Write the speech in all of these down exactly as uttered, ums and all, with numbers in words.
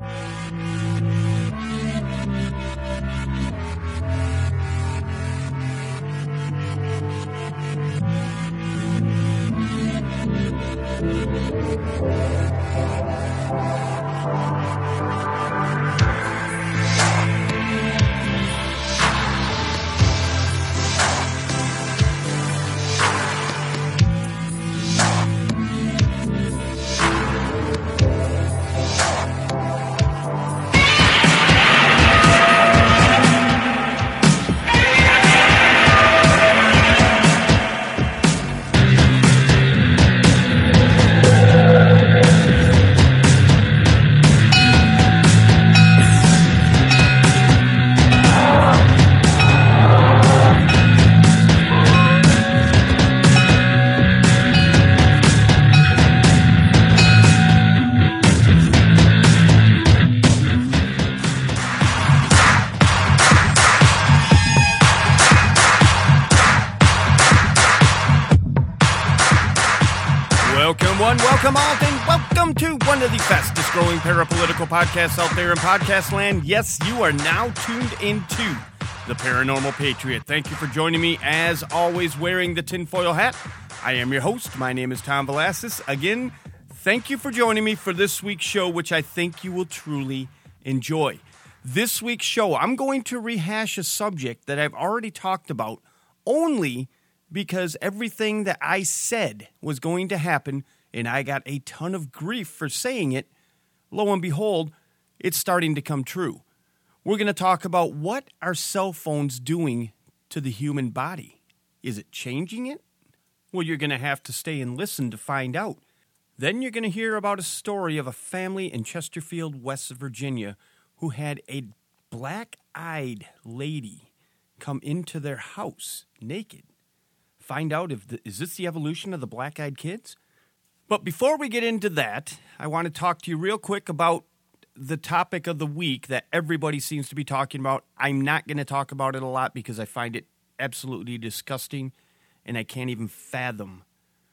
Welcome all, and welcome to one of the fastest growing parapolitical podcasts out there in podcast land. Yes, you are now tuned into the Paranormal Patriot. Thank you for joining me, as always, wearing the tinfoil hat. I am your host. My name is Tom Velasquez. Again, thank you for joining me for this week's show, which I think you will truly enjoy. This week's show, I'm going to rehash a subject that I've already talked about, only because everything that I said was going to happen, and I got a ton of grief for saying it, lo and behold, it's starting to come true. We're going to talk about what are cell phones doing to the human body. Is it changing it? Well, you're going to have to stay and listen to find out. Then you're going to hear about a story of a family in Chesterfield, West Virginia, who had a black-eyed lady come into their house naked. Find out if the, is this the evolution of the black-eyed kids? But before we get into that, I want to talk to you real quick about the topic of the week that everybody seems to be talking about. I'm not going to talk about it a lot because I find it absolutely disgusting, and I can't even fathom.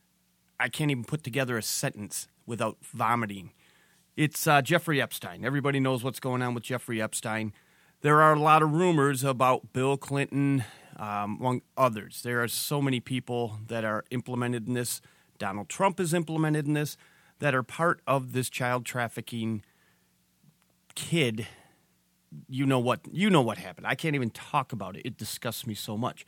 I can't even put together a sentence without vomiting. It's uh, Jeffrey Epstein. Everybody knows what's going on with Jeffrey Epstein. There are a lot of rumors about Bill Clinton, um, among others. There are so many people that are implemented in this. Donald Trump is implemented in this, that are part of this child trafficking kid. You know what, you know what happened. I can't even talk about it. It disgusts me so much.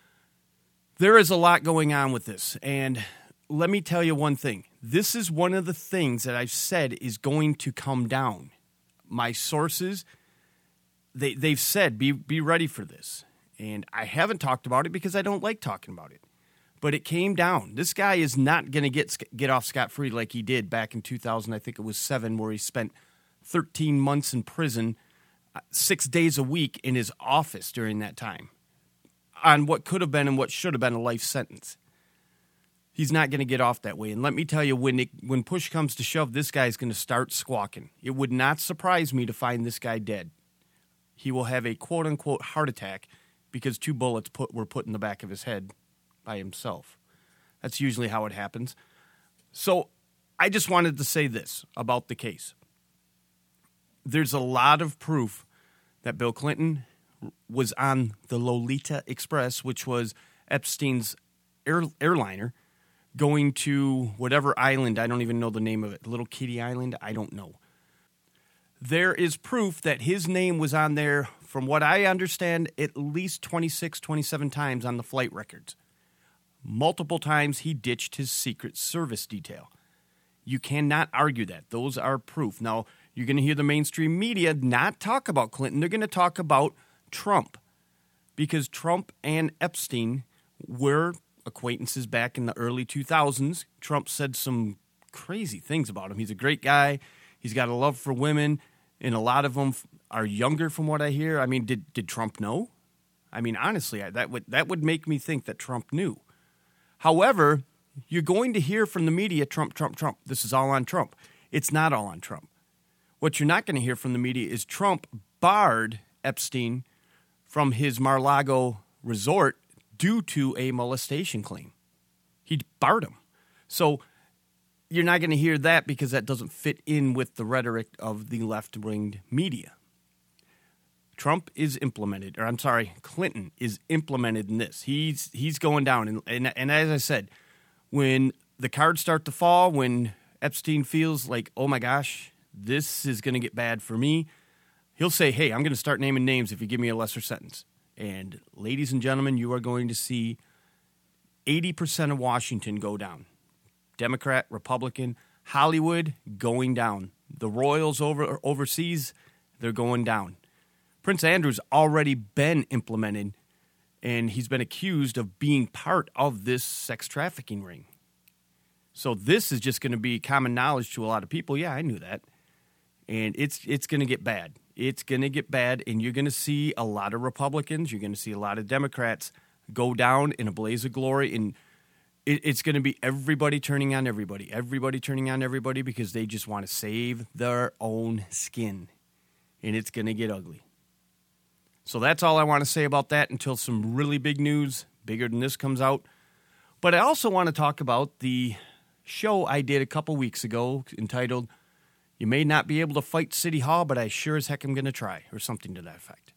There is a lot going on with this, and let me tell you one thing. This is one of the things that I've said is going to come down. My sources, they, they've said, be, be ready for this. And I haven't talked about it because I don't like talking about it. But it came down. This guy is not going to get get off scot-free like he did back in two thousand, I think it was seven, where he spent thirteen months in prison, uh, six days a week in his office during that time, on what could have been and what should have been a life sentence. He's not going to get off that way. And let me tell you, when it, when push comes to shove, this guy's going to start squawking. It would not surprise me to find this guy dead. He will have a quote-unquote heart attack because two bullets put were put in the back of his head by himself. That's usually how it happens. So I just wanted to say this about the case. There's a lot of proof that Bill Clinton was on the Lolita Express, which was Epstein's air, airliner, going to whatever island. I don't even know the name of it. Little Kitty Island? I don't know. There is proof that his name was on there, from what I understand, at least twenty-six, twenty-seven times on the flight records. Multiple times he ditched his Secret Service detail. You cannot argue that. Those are proof. Now, you're going to hear the mainstream media not talk about Clinton. They're going to talk about Trump, because Trump and Epstein were acquaintances back in the early two thousands. Trump said some crazy things about him. He's a great guy. He's got a love for women, and a lot of them are younger from what I hear. I mean, did did Trump know? I mean, honestly, I, that would that would make me think that Trump knew. However, you're going to hear from the media, Trump, Trump, Trump. This is all on Trump. It's not all on Trump. What you're not going to hear from the media is Trump barred Epstein from his Mar-a-Lago resort due to a molestation claim. He barred him. So you're not going to hear that because that doesn't fit in with the rhetoric of the left-wing media. Trump is implemented, or I'm sorry, Clinton is implemented in this. He's he's going down. And, and, and as I said, when the cards start to fall, when Epstein feels like, oh my gosh, this is going to get bad for me, he'll say, hey, I'm going to start naming names if you give me a lesser sentence. And ladies and gentlemen, you are going to see eighty percent of Washington go down. Democrat, Republican, Hollywood going down. The royals over overseas, they're going down. Prince Andrew's already been implemented, and he's been accused of being part of this sex trafficking ring. So this is just going to be common knowledge to a lot of people. Yeah, I knew that. And it's it's going to get bad. It's going to get bad, and you're going to see a lot of Republicans, you're going to see a lot of Democrats go down in a blaze of glory, and it, it's going to be everybody turning on everybody, everybody turning on everybody because they just want to save their own skin, and it's going to get ugly. So that's all I want to say about that until some really big news, bigger than this, comes out. But I also want to talk about the show I did a couple weeks ago entitled, You May Not Be Able to Fight City Hall, but I Sure as Heck Am Going to Try, or something to that effect.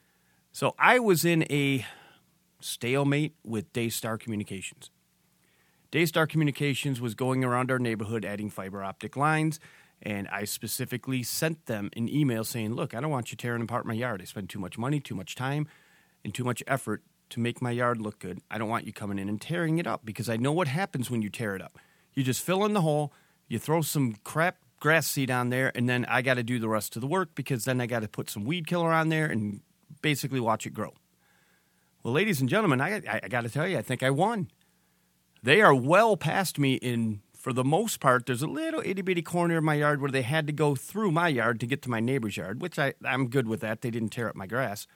So I was in a stalemate with Daystar Communications. Daystar Communications was going around our neighborhood adding fiber optic lines, and I specifically sent them an email saying, look, I don't want you tearing apart my yard. I spend too much money, too much time, and too much effort to make my yard look good. I don't want you coming in and tearing it up because I know what happens when you tear it up. You just fill in the hole, you throw some crap grass seed on there, and then I got to do the rest of the work because then I got to put some weed killer on there and basically watch it grow. Well, ladies and gentlemen, I, I, I got to tell you, I think I won. They are well past me in... For the most part, there's a little itty-bitty corner of my yard where they had to go through my yard to get to my neighbor's yard, which I, I'm good with that. They didn't tear up my grass.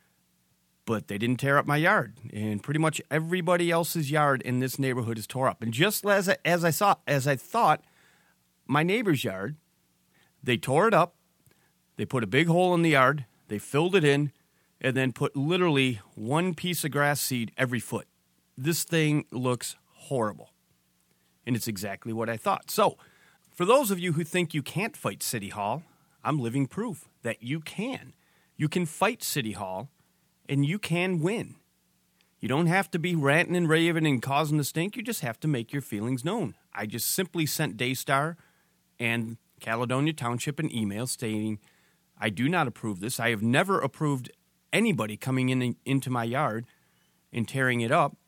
But they didn't tear up my yard. And pretty much everybody else's yard in this neighborhood is tore up. And just as I, as I saw, as I thought, my neighbor's yard, they tore it up, they put a big hole in the yard, they filled it in, and then put literally one piece of grass seed every foot. This thing looks horrible. And it's exactly what I thought. So, for those of you who think you can't fight City Hall, I'm living proof that you can. You can fight City Hall, and you can win. You don't have to be ranting and raving and causing the stink. You just have to make your feelings known. I just simply sent Daystar and Caledonia Township an email stating, I do not approve this. I have never approved anybody coming in into my yard and tearing it up.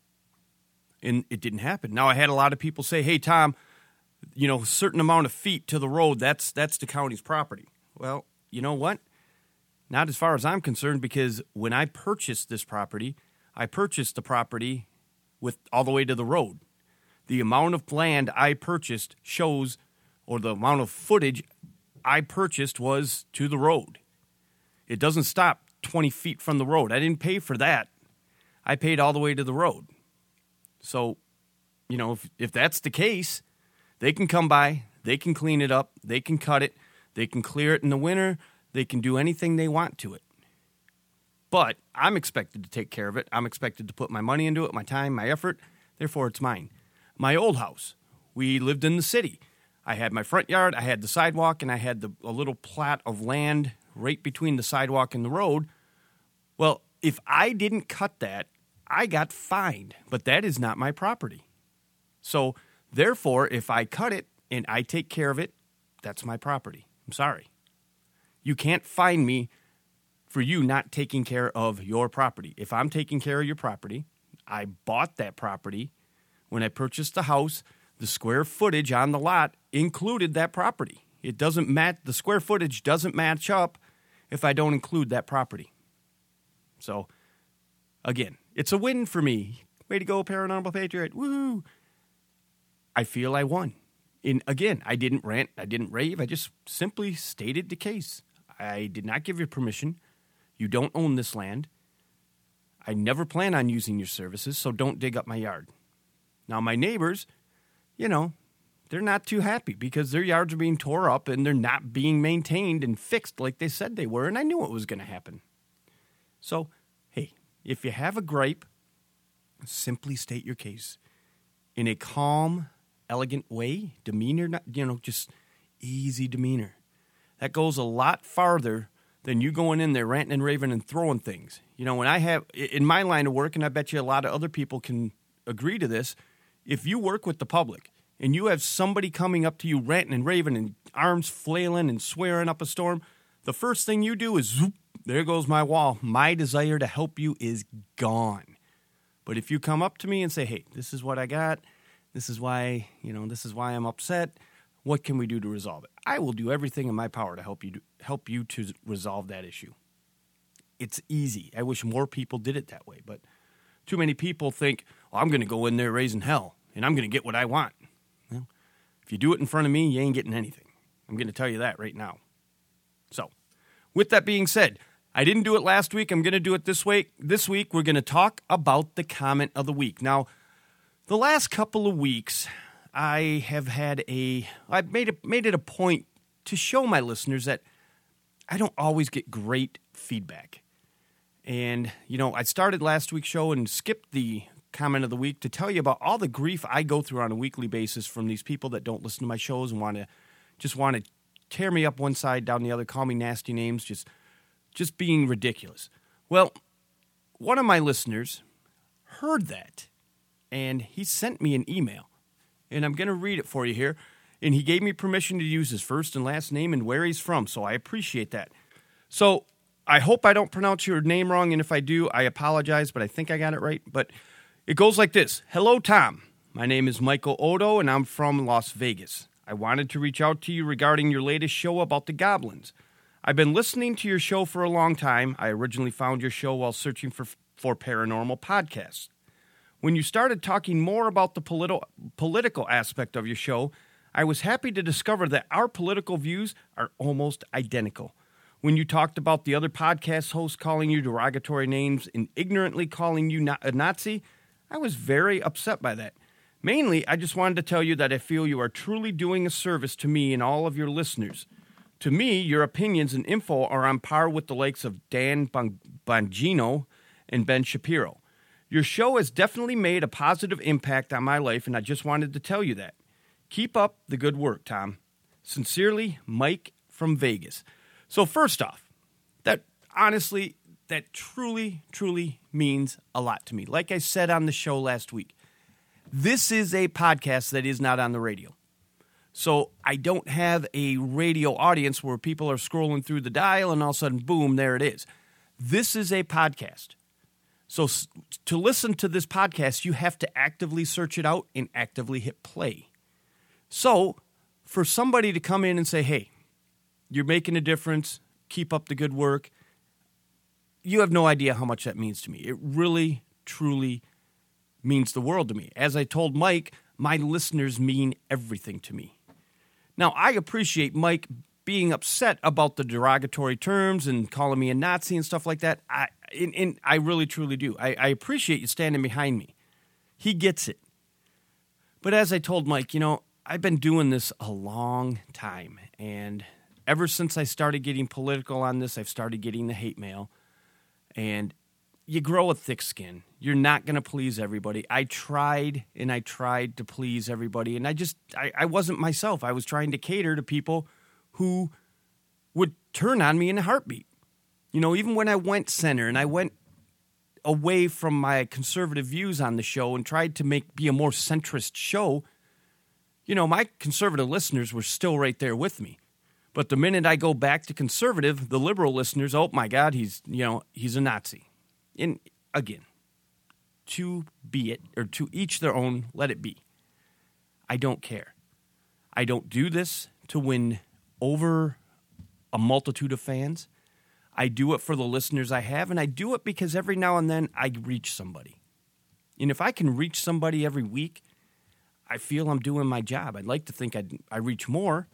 And it didn't happen. Now, I had a lot of people say, hey, Tom, you know, a certain amount of feet to the road, that's that's the county's property. Well, you know what? Not as far as I'm concerned, because when I purchased this property, I purchased the property with all the way to the road. The amount of land I purchased shows, or the amount of footage I purchased was to the road. It doesn't stop twenty feet from the road. I didn't pay for that. I paid all the way to the road. So, you know, if, if that's the case, they can come by, they can clean it up, they can cut it, they can clear it in the winter, they can do anything they want to it. But I'm expected to take care of it. I'm expected to put my money into it, my time, my effort. Therefore, it's mine. My old house, we lived in the city. I had my front yard, I had the sidewalk, and I had the, a little plat of land right between the sidewalk and the road. Well, if I didn't cut that, I got fined, but that is not my property. So, therefore, if I cut it and I take care of it, that's my property. I'm sorry. You can't fine me for you not taking care of your property. If I'm taking care of your property, I bought that property. When I purchased the house, the square footage on the lot included that property. It doesn't match, the square footage doesn't match up if I don't include that property. So, again, it's a win for me. Way to go, Paranormal Patriot. Woo! I feel I won. And again, I didn't rant, I didn't rave, I just simply stated the case. I did not give you permission. You don't own this land. I never plan on using your services, so don't dig up my yard. Now, my neighbors, you know, they're not too happy because their yards are being tore up and they're not being maintained and fixed like they said they were, and I knew what was going to happen. So, hey, if you have a gripe, simply state your case in a calm elegant way, demeanor, not, you know, just easy demeanor. That goes a lot farther than you going in there ranting and raving and throwing things. You know, when I have, in my line of work, and I bet you a lot of other people can agree to this, if you work with the public and you have somebody coming up to you ranting and raving and arms flailing and swearing up a storm, the first thing you do is, zoop, there goes my wall. My desire to help you is gone. But if you come up to me and say, hey, this is what I got, this is why, you know, this is why I'm upset, what can we do to resolve it? I will do everything in my power to help you do, help you to resolve that issue. It's easy. I wish more people did it that way, but too many people think, well, I'm going to go in there raising hell, and I'm going to get what I want. Well, if you do it in front of me, you ain't getting anything. I'm going to tell you that right now. So, with that being said, I didn't do it last week. I'm going to do it this week. This week, we're going to talk about the comment of the week. Now, the last couple of weeks, I have had a, I've made it, made it a point to show my listeners that I don't always get great feedback. And, you know, I started last week's show and skipped the comment of the week to tell you about all the grief I go through on a weekly basis from these people that don't listen to my shows and want to, just want to tear me up one side, down the other, call me nasty names, just, just being ridiculous. Well, one of my listeners heard that, and he sent me an email. And I'm going to read it for you here. And he gave me permission to use his first and last name and where he's from, so I appreciate that. So I hope I don't pronounce your name wrong, and if I do, I apologize, but I think I got it right. But it goes like this. Hello, Tom. My name is Michael Odo, and I'm from Las Vegas. I wanted to reach out to you regarding your latest show about the goblins. I've been listening to your show for a long time. I originally found your show while searching for, for paranormal podcasts. When you started talking more about the politi- political aspect of your show, I was happy to discover that our political views are almost identical. When you talked about the other podcast hosts calling you derogatory names and ignorantly calling you na- a Nazi, I was very upset by that. Mainly, I just wanted to tell you that I feel you are truly doing a service to me and all of your listeners. To me, your opinions and info are on par with the likes of Dan Bongino and Ben Shapiro. Your show has definitely made a positive impact on my life, and I just wanted to tell you that. Keep up the good work, Tom. Sincerely, Mike from Vegas. So first off, that honestly, that truly, truly means a lot to me. Like I said on the show last week, this is a podcast that is not on the radio. So I don't have a radio audience where people are scrolling through the dial and all of a sudden, boom, there it is. This is a podcast. So to listen to this podcast, you have to actively search it out and actively hit play. So for somebody to come in and say, hey, you're making a difference, keep up the good work, you have no idea how much that means to me. It really, truly means the world to me. As I told Mike, my listeners mean everything to me. Now, I appreciate Mike being upset about the derogatory terms and calling me a Nazi and stuff like that. I and, and I really, truly do. I, I appreciate you standing behind me. He gets it. But as I told Mike, you know, I've been doing this a long time. And ever since I started getting political on this, I've started getting the hate mail. And you grow a thick skin. You're not going to please everybody. I tried and I tried to please everybody. And I just, I, I wasn't myself. I was trying to cater to people who would turn on me in a heartbeat. You know, even when I went center and I went away from my conservative views on the show and tried to make be a more centrist show, you know, my conservative listeners were still right there with me. But the minute I go back to conservative, the liberal listeners, oh my God, he's, you know, he's a Nazi. And again, to be it, or to each their own, let it be. I don't care. I don't do this to win over a multitude of fans. I do it for the listeners I have, and I do it because every now and then I reach somebody. And if I can reach somebody every week, I feel I'm doing my job. I'd like to think I'd, I reach more,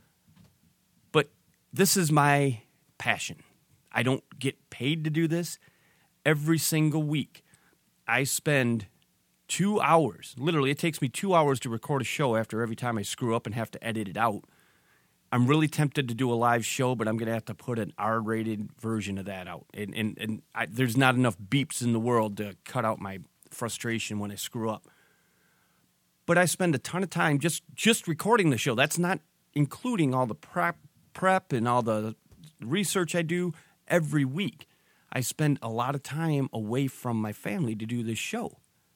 but this is my passion. I don't get paid to do this. Every single week, I spend two hours. Literally, it takes me two hours to record a show after every time I screw up and have to edit it out. I'm really tempted to do a live show, but I'm going to have to put an R-rated version of that out. And and, and I, there's not enough beeps in the world to cut out my frustration when I screw up. but I spend a ton of time just, just recording the show. That's not including all the prep, prep and all the research I do every week. I spend a lot of time away from my family to do this show.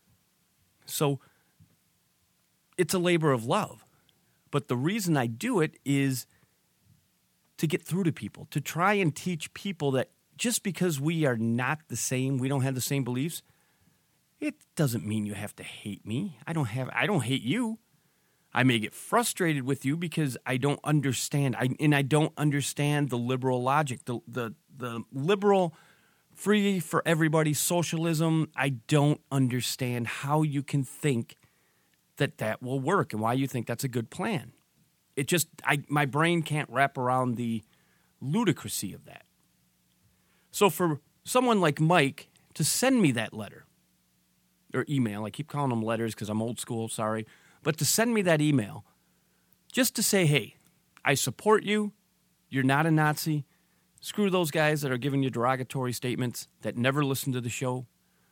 So it's a labor of love. But the reason I do it is to get through to people, to try and teach people that just because we are not the same, we don't have the same beliefs, it doesn't mean you have to hate me. I don't have I don't hate you. I may get frustrated with you because I don't understand I, and I don't understand the liberal logic, the the the liberal free for everybody socialism. I don't understand how you can think that that will work and why you think that's a good plan. It just, I my brain can't wrap around the ludicrousy of that. So for someone like Mike to send me that letter or email, I keep calling them letters because I'm old school, sorry, but to send me that email just to say, hey, I support you, you're not a Nazi, screw those guys that are giving you derogatory statements that never listen to the show,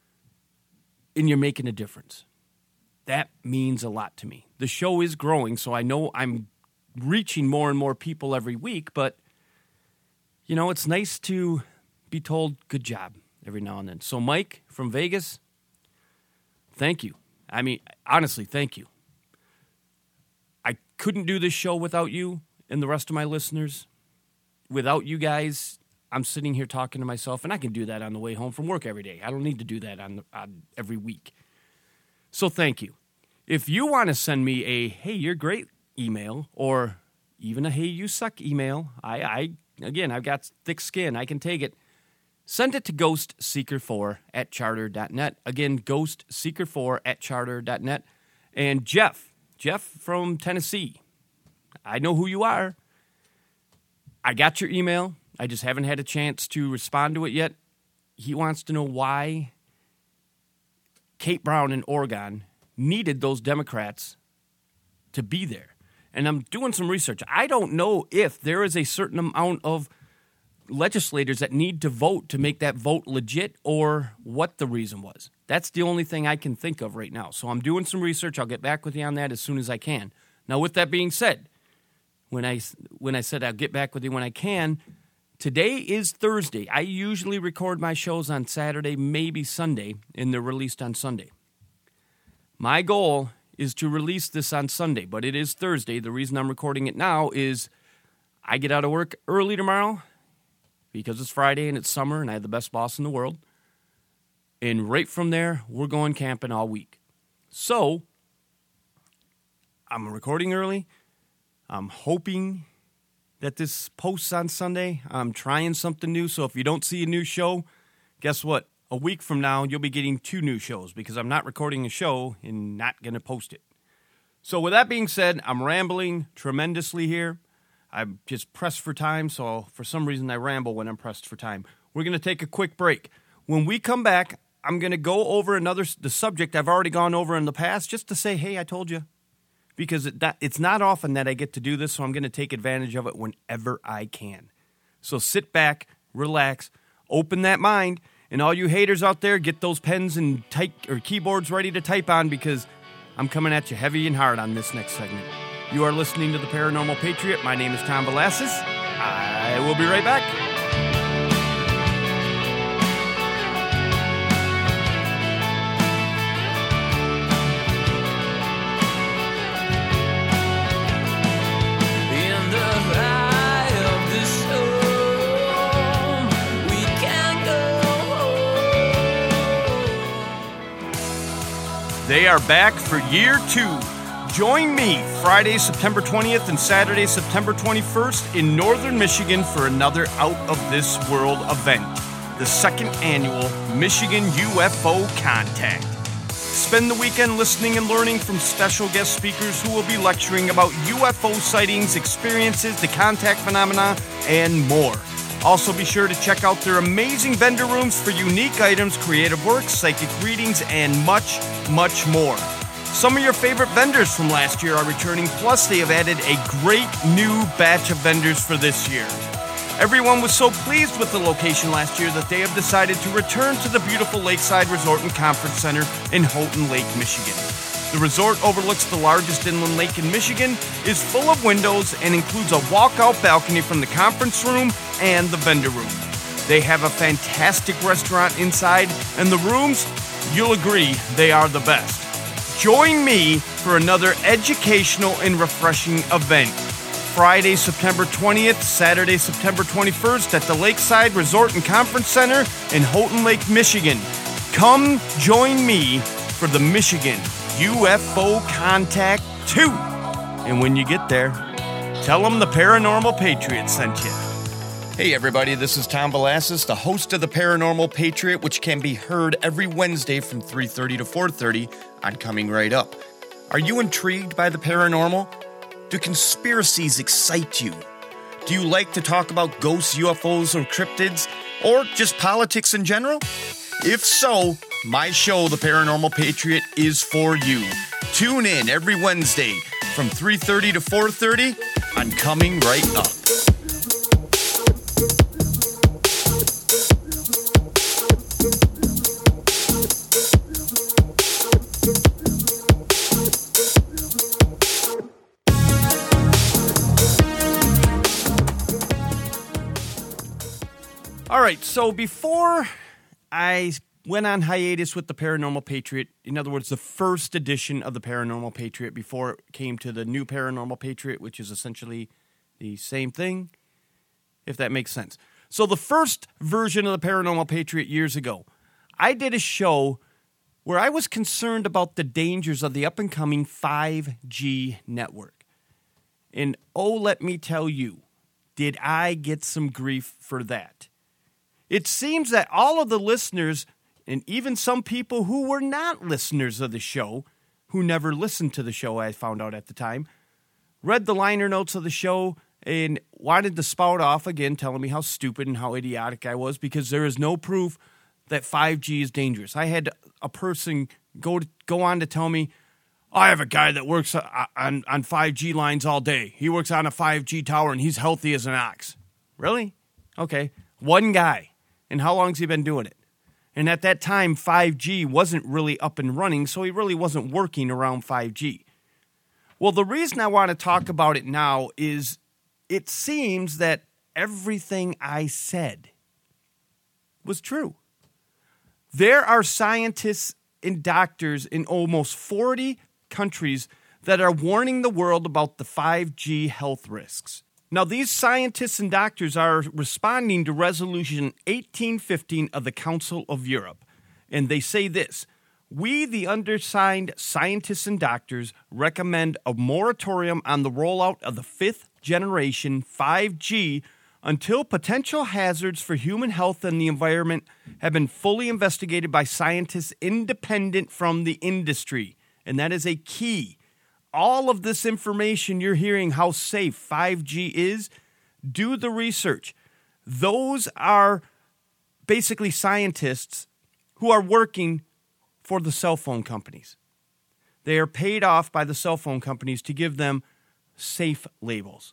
and you're making a difference. That means a lot to me. The show is growing, so I know I'm reaching more and more people every week, but, you know, it's nice to be told good job every now and then. So, Mike from Vegas, thank you. I mean, honestly, thank you. I couldn't do this show without you and the rest of my listeners. Without you guys, I'm sitting here talking to myself, and I can do that on the way home from work every day. I don't need to do that on, on every week. So thank you. If you want to send me a, hey, you're great email, or even a, hey, you suck email, I, I again, I've got thick skin. I can take it. Send it to ghost seeker four at charter dot net. Again, ghost seeker four at charter dot net. And Jeff, Jeff from Tennessee, I know who you are. I got your email. I just haven't had a chance to respond to it yet. He wants to know why Kate Brown in Oregon needed those Democrats to be there. And I'm doing some research. I don't know if there is a certain amount of legislators that need to vote to make that vote legit or what the reason was. That's the only thing I can think of right now. So I'm doing some research. I'll get back with you on that as soon as I can. Now, with that being said, when I, when I said I'll get back with you when I can, today is Thursday. I usually record my shows on Saturday, maybe Sunday, and they're released on Sunday. My goal is to release this on Sunday, but it is Thursday. The reason I'm recording it now is I get out of work early tomorrow because it's Friday and it's summer and I have the best boss in the world. And right from there, we're going camping all week. So I'm recording early. I'm hoping that this posts on Sunday. I'm trying something new, so if you don't see a new show, guess what? A week from now, you'll be getting two new shows because I'm not recording a show and not going to post it. So with that being said, I'm rambling tremendously here. I'm just pressed for time, so for some reason I ramble when I'm pressed for time. We're going to take a quick break. When we come back, I'm going to go over another the subject I've already gone over in the past just to say, hey, I told you. Because it, that, it's not often that I get to do this, so I'm going to take advantage of it whenever I can. So sit back, relax, open that mind, and all you haters out there, get those pens and type or keyboards ready to type on because I'm coming at you heavy and hard on this next segment. You are listening to The Paranormal Patriot. My name is Tom Velasquez. I will be right back. They are back for year two. Join me Friday, September twentieth and Saturday, September twenty-first in Northern Michigan for another out-of-this-world event, the second annual Michigan U F O Contact. Spend the weekend listening and learning from special guest speakers who will be lecturing about U F O sightings, experiences, the contact phenomena, and more. Also, be sure to check out their amazing vendor rooms for unique items, creative works, psychic readings, and much, much more. Some of your favorite vendors from last year are returning, plus they have added a great new batch of vendors for this year. Everyone was so pleased with the location last year that they have decided to return to the beautiful Lakeside Resort and Conference Center in Houghton Lake, Michigan. The resort overlooks the largest inland lake in Michigan, is full of windows, and includes a walkout balcony from the conference room and the vendor room. They have a fantastic restaurant inside, and the rooms, you'll agree, they are the best. Join me for another educational and refreshing event. Friday, September twentieth, Saturday, September twenty-first at the Lakeside Resort and Conference Center in Houghton Lake, Michigan. Come join me for the Michigan U F O Contact two. And when you get there, tell them the Paranormal Patriot sent you. Hey everybody, this is Tom Velasquez, the host of the Paranormal Patriot, which can be heard every Wednesday from three thirty to four thirty on Coming Right Up. Are you intrigued by the paranormal? Do conspiracies excite you? Do you like to talk about ghosts, U F Os, or cryptids, or just politics in general? If so, my show, The Paranormal Patriot, is for you. Tune in every Wednesday from three thirty to four thirty on Coming Right Up. All right, so before I went on hiatus with the Paranormal Patriot, in other words, the first edition of the Paranormal Patriot before it came to the new Paranormal Patriot, which is essentially the same thing, if that makes sense. So the first version of the Paranormal Patriot years ago, I did a show where I was concerned about the dangers of the up-and-coming five G network. And oh, let me tell you, did I get some grief for that. It seems that all of the listeners, and even some people who were not listeners of the show, who never listened to the show, I found out at the time, read the liner notes of the show and wanted to spout off again, telling me how stupid and how idiotic I was because there is no proof that five G is dangerous. I had a person go to, go on to tell me, I have a guy that works on, on five G lines all day. He works on a five G tower and he's healthy as an ox. Really? Okay. One guy. And how long has he been doing it? And at that time, five G wasn't really up and running, so he really wasn't working around five G. Well, the reason I want to talk about it now is it seems that everything I said was true. There are scientists and doctors in almost forty countries that are warning the world about the five G health risks. Now, these scientists and doctors are responding to Resolution eighteen fifteen of the Council of Europe, and they say this: we, the undersigned scientists and doctors, recommend a moratorium on the rollout of the fifth generation five G until potential hazards for human health and the environment have been fully investigated by scientists independent from the industry. And that is a key. All of this information you're hearing how safe five G is, do the research. Those are basically scientists who are working for the cell phone companies. They are paid off by the cell phone companies to give them safe labels.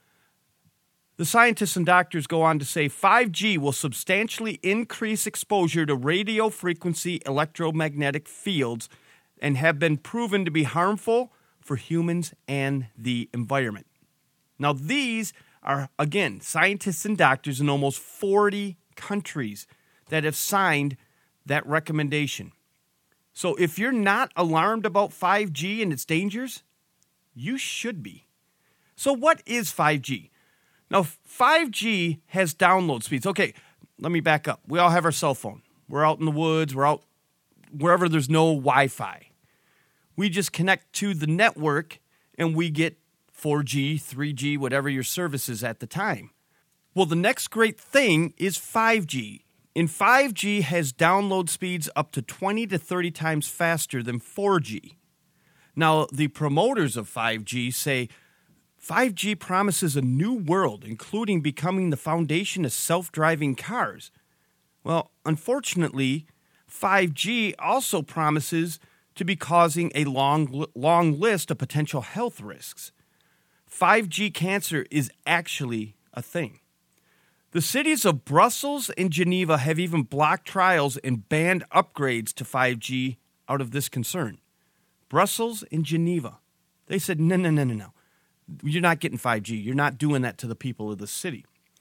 The scientists and doctors go on to say five G will substantially increase exposure to radio frequency electromagnetic fields and have been proven to be harmful for humans and the environment. Now, these are, again, scientists and doctors in almost forty countries that have signed that recommendation. So if you're not alarmed about five G and its dangers, you should be. So what is five G? Now, five G has download speeds. Okay, let me back up. We all have our cell phone. We're out in the woods. We're out wherever there's no Wi-Fi. We just connect to the network and we get four G, three G, whatever your service is at the time. Well, the next great thing is five G. And five G has download speeds up to twenty to thirty times faster than four G. Now, the promoters of five G say five G promises a new world, including becoming the foundation of self-driving cars. Well, unfortunately, five G also promises to be causing a long, long list of potential health risks. five G cancer is actually a thing. The cities of Brussels and Geneva have even blocked trials and banned upgrades to five G out of this concern. Brussels and Geneva. They said, no, no, no, no, no. You're not getting five G. You're not doing that to the people of the city.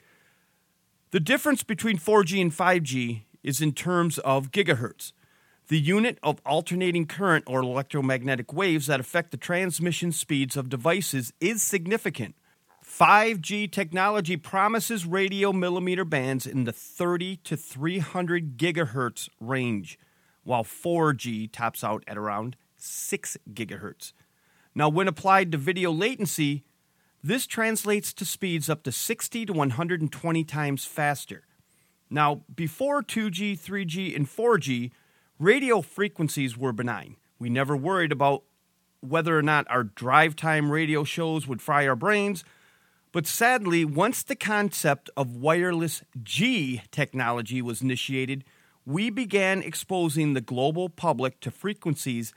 The difference between four G and five G is in terms of gigahertz, the unit of alternating current or electromagnetic waves that affect the transmission speeds of devices is significant. five G technology promises radio millimeter bands in the thirty to three hundred gigahertz range, while four G tops out at around six gigahertz. Now, when applied to video latency, this translates to speeds up to sixty to one hundred twenty times faster. Now, before two G, three G, and four G, radio frequencies were benign. We never worried about whether or not our drive time radio shows would fry our brains. But sadly, once the concept of wireless G technology was initiated, we began exposing the global public to frequencies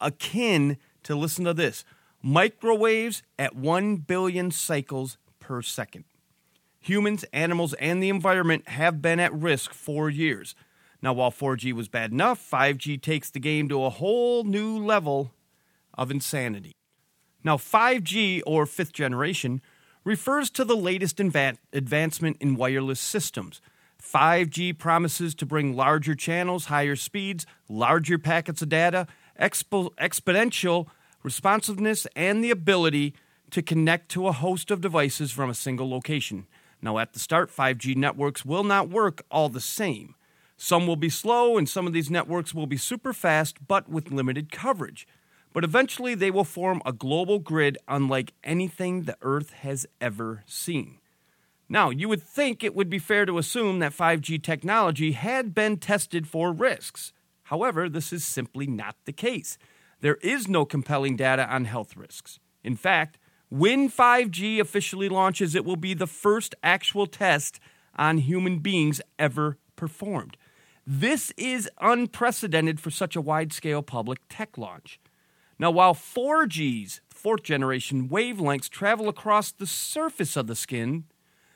akin to, listen to this, microwaves at one billion cycles per second. Humans, animals, and the environment have been at risk for years. Now, while four G was bad enough, five G takes the game to a whole new level of insanity. Now, five G, or fifth generation, refers to the latest inva- advancement in wireless systems. five G promises to bring larger channels, higher speeds, larger packets of data, expo- exponential responsiveness, and the ability to connect to a host of devices from a single location. Now, at the start, five G networks will not work all the same. Some will be slow, and some of these networks will be super fast, but with limited coverage. But eventually, they will form a global grid unlike anything the Earth has ever seen. Now, you would think it would be fair to assume that five G technology had been tested for risks. However, this is simply not the case. There is no compelling data on health risks. In fact, when five G officially launches, it will be the first actual test on human beings ever performed. This is unprecedented for such a wide-scale public tech launch. Now, while four G's, fourth generation wavelengths travel across the surface of the skin,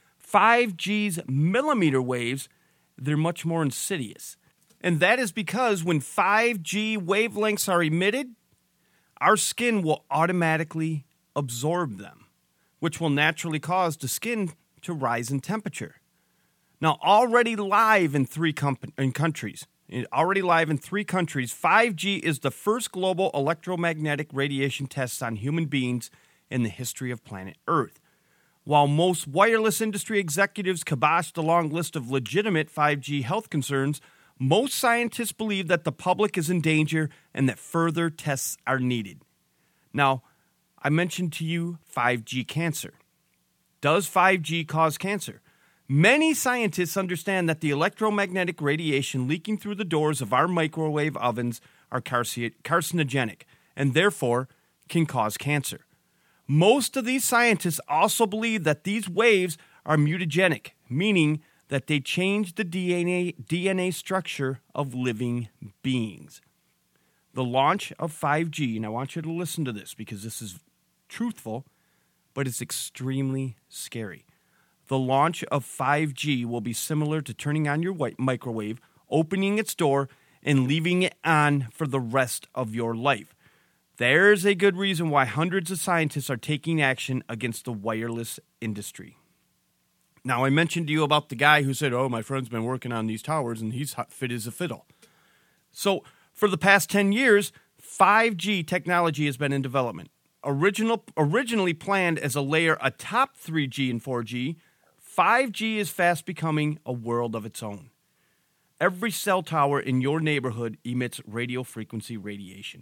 five G's millimeter waves, they're much more insidious. And that is because when five G wavelengths are emitted, our skin will automatically absorb them, which will naturally cause the skin to rise in temperature. Now, already live in three comp- in countries, already live in three countries, five G is the first global electromagnetic radiation tests on human beings in the history of planet Earth. While most wireless industry executives kiboshed a long list of legitimate five G health concerns, most scientists believe that the public is in danger and that further tests are needed. Now, I mentioned to you five G cancer. Does five G cause cancer? Many scientists understand that the electromagnetic radiation leaking through the doors of our microwave ovens are carcinogenic and therefore can cause cancer. Most of these scientists also believe that these waves are mutagenic, meaning that they change the D N A, D N A structure of living beings. The launch of five G, and I want you to listen to this because this is truthful, but it's extremely scary. The launch of five G will be similar to turning on your white microwave, opening its door, and leaving it on for the rest of your life. There's a good reason why hundreds of scientists are taking action against the wireless industry. Now, I mentioned to you about the guy who said, oh, my friend's been working on these towers, and he's fit as a fiddle. So, for the past ten years, five G technology has been in development. Original, originally planned as a layer atop three G and four G, five G is fast becoming a world of its own. Every cell tower in your neighborhood emits radio frequency radiation.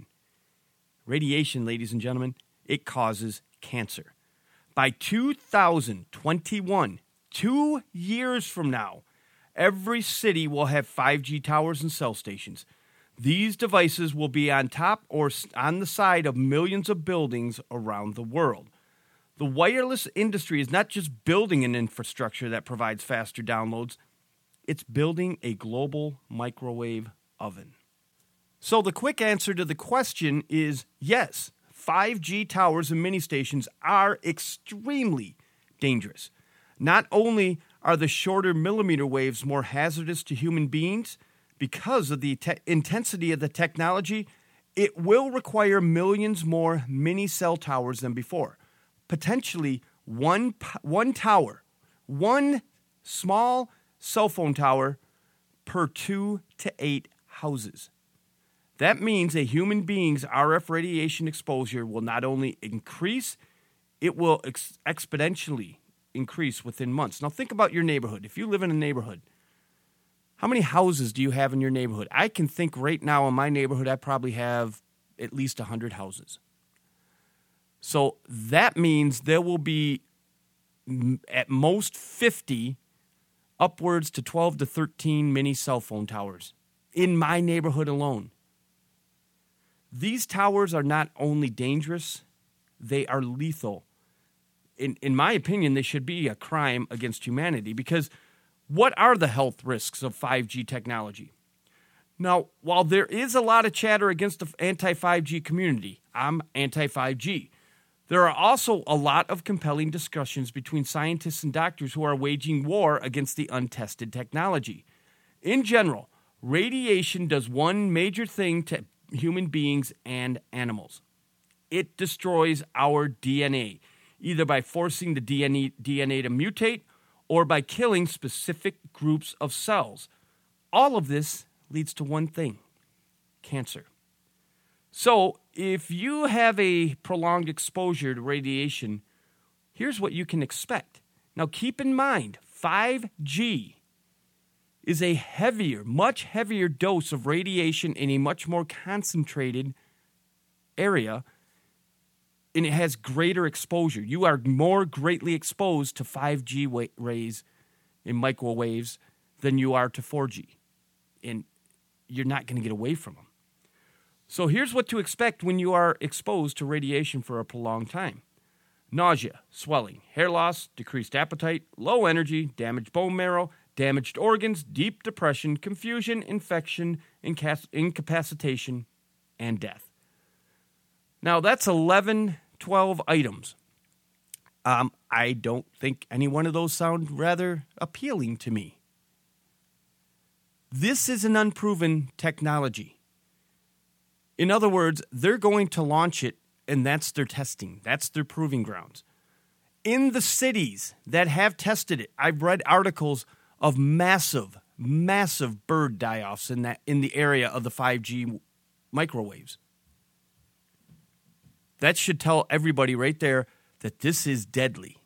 Radiation, ladies and gentlemen, it causes cancer. By two thousand twenty-one, two years from now, every city will have five G towers and cell stations. These devices will be on top or on the side of millions of buildings around the world. The wireless industry is not just building an infrastructure that provides faster downloads, it's building a global microwave oven. So the quick answer to the question is yes, five G towers and mini stations are extremely dangerous. Not only are the shorter millimeter waves more hazardous to human beings because of the te- intensity of the technology, it will require millions more mini cell towers than before. Potentially one, one tower, one small cell phone tower per two to eight houses. That means a human being's R F radiation exposure will not only increase, it will ex- exponentially increase within months. Now think about your neighborhood. If you live in a neighborhood, how many houses do you have in your neighborhood? I can think right now in my neighborhood, I probably have at least one hundred houses. So that means there will be at most fifty, upwards to twelve to thirteen mini cell phone towers in my neighborhood alone. These towers are not only dangerous, they are lethal. In, in my opinion, they should be a crime against humanity, because what are the health risks of five G technology? Now, while there is a lot of chatter against the anti five G community, I'm anti five G. There are also a lot of compelling discussions between scientists and doctors who are waging war against the untested technology. In general, radiation does one major thing to human beings and animals. It destroys our D N A, either by forcing the D N A, D N A to mutate or by killing specific groups of cells. All of this leads to one thing: cancer. So, if you have a prolonged exposure to radiation, here's what you can expect. Now, keep in mind, five G is a heavier, much heavier dose of radiation in a much more concentrated area, and it has greater exposure. You are more greatly exposed to five G rays in microwaves than you are to four G, and you're not going to get away from them. So here's what to expect when you are exposed to radiation for a prolonged time: nausea, swelling, hair loss, decreased appetite, low energy, damaged bone marrow, damaged organs, deep depression, confusion, infection, inca- incapacitation, and death. Now, that's eleven, twelve items. Um, I don't think any one of those sound rather appealing to me. This is an unproven technology. In other words, they're going to launch it, and that's their testing. That's their proving grounds. In the cities that have tested it, I've read articles of massive, massive bird die-offs in that in the area of the five G microwaves. That should tell everybody right there that this is deadly.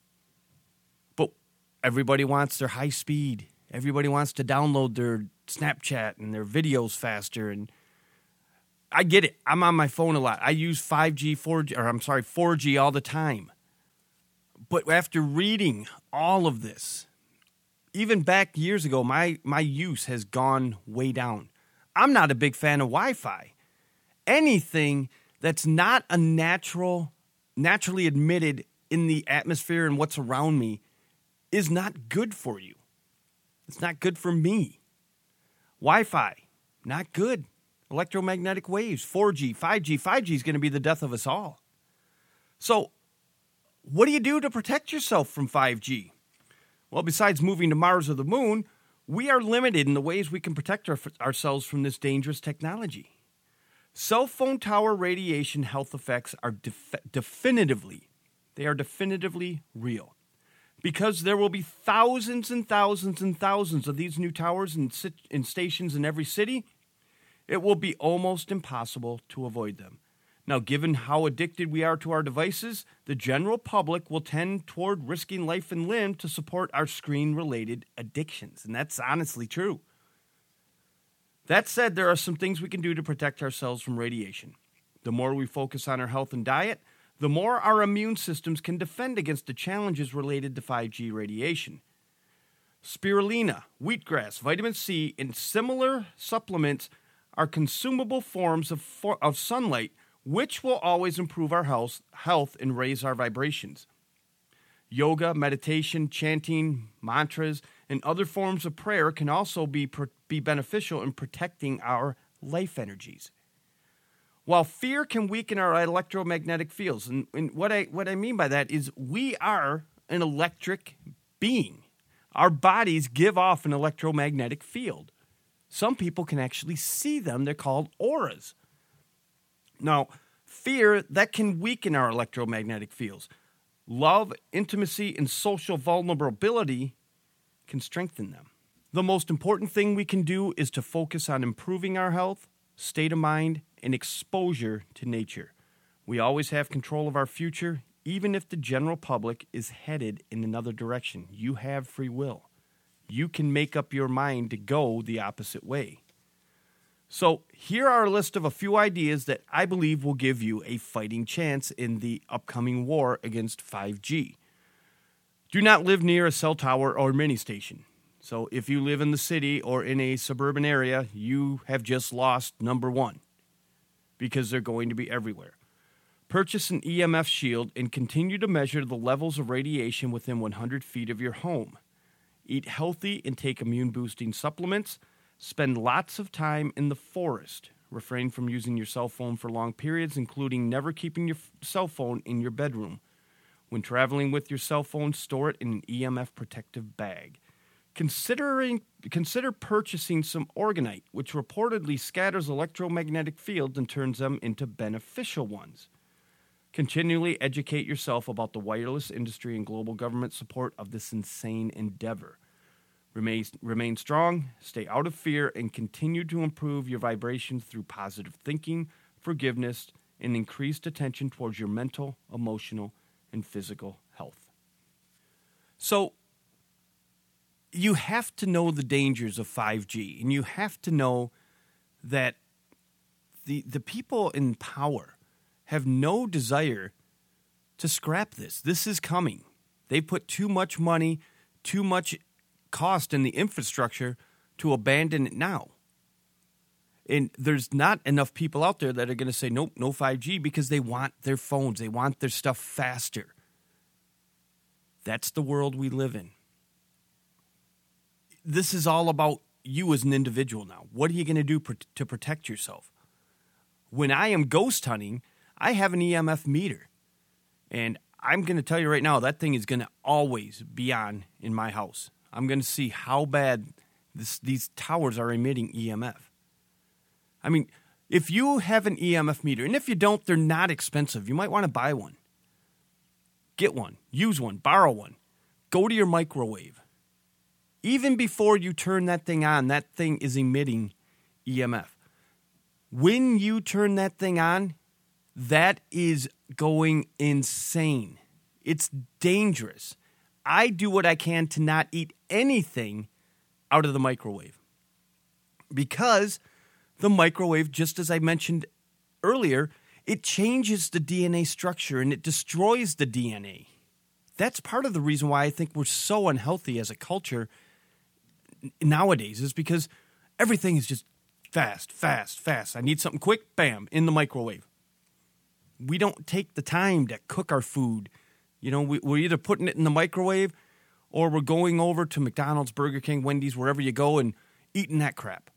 But everybody wants their high speed. Everybody wants to download their Snapchat and their videos faster. And I get it. I'm on my phone a lot. I use five G, four G, or I'm sorry, four G all the time. But after reading all of this, even back years ago, my, my use has gone way down. I'm not a big fan of Wi-Fi. Anything that's not a natural, naturally admitted in the atmosphere and what's around me is not good for you. It's not good for me. Wi-Fi, not good. Electromagnetic waves, four G, five G. five G is going to be the death of us all. So, what do you do to protect yourself from five G? Well, besides moving to Mars or the moon, we are limited in the ways we can protect our, ourselves from this dangerous technology. Cell phone tower radiation health effects are def- definitively, they are definitively real. Because there will be thousands and thousands and thousands of these new towers and, sit- and stations in every city, it will be almost impossible to avoid them. Now, given how addicted we are to our devices, the general public will tend toward risking life and limb to support our screen-related addictions. And that's honestly true. That said, there are some things we can do to protect ourselves from radiation. The more we focus on our health and diet, the more our immune systems can defend against the challenges related to five G radiation. Spirulina, wheatgrass, vitamin C, and similar supplements are consumable forms of, for, of sunlight, which will always improve our health, health and raise our vibrations. Yoga, meditation, chanting, mantras, and other forms of prayer can also be, be beneficial in protecting our life energies. While fear can weaken our electromagnetic fields, and, and what I what I mean by that is we are an electric being. Our bodies give off an electromagnetic field. Some people can actually see them. They're called auras. Now, fear, that can weaken our electromagnetic fields. Love, intimacy, and social vulnerability can strengthen them. The most important thing we can do is to focus on improving our health, state of mind, and exposure to nature. We always have control of our future, even if the general public is headed in another direction. You have free will. You can make up your mind to go the opposite way. So here are a list of a few ideas that I believe will give you a fighting chance in the upcoming war against five G. Do not live near a cell tower or mini station. So if you live in the city or in a suburban area, you have just lost number one because they're going to be everywhere. Purchase an E M F shield and continue to measure the levels of radiation within one hundred feet of your home. Eat healthy and take immune-boosting supplements. Spend lots of time in the forest. Refrain from using your cell phone for long periods, including never keeping your f- cell phone in your bedroom. When traveling with your cell phone, store it in an E M F protective bag. Considering, consider purchasing some orgonite, which reportedly scatters electromagnetic fields and turns them into beneficial ones. Continually educate yourself about the wireless industry and global government support of this insane endeavor. Remain, remain strong, stay out of fear, and continue to improve your vibrations through positive thinking, forgiveness, and increased attention towards your mental, emotional, and physical health. So, you have to know the dangers of five G, and you have to know that the the people in power have no desire to scrap this. This is coming. They put too much money, too much cost in the infrastructure to abandon it now. And there's not enough people out there that are going to say, nope, no five G, because they want their phones. They want their stuff faster. That's the world we live in. This is all about you as an individual now. What are you going to do pr- to protect yourself? When I am ghost hunting, I have an E M F meter. And I'm going to tell you right now, that thing is going to always be on in my house. I'm going to see how bad this, these towers are emitting E M F. I mean, if you have an E M F meter, and if you don't, they're not expensive. You might want to buy one. Get one. Use one. Borrow one. Go to your microwave. Even before you turn that thing on, that thing is emitting E M F. When you turn that thing on, that is going insane. It's dangerous. I do what I can to not eat anything out of the microwave because the microwave, just as I mentioned earlier, it changes the D N A structure and it destroys the D N A. That's part of the reason why I think we're so unhealthy as a culture nowadays, is because everything is just fast, fast, fast. I need something quick, bam, in the microwave. We don't take the time to cook our food. You know, we, we're either putting it in the microwave or we're going over to McDonald's, Burger King, Wendy's, wherever you go, and eating that crap.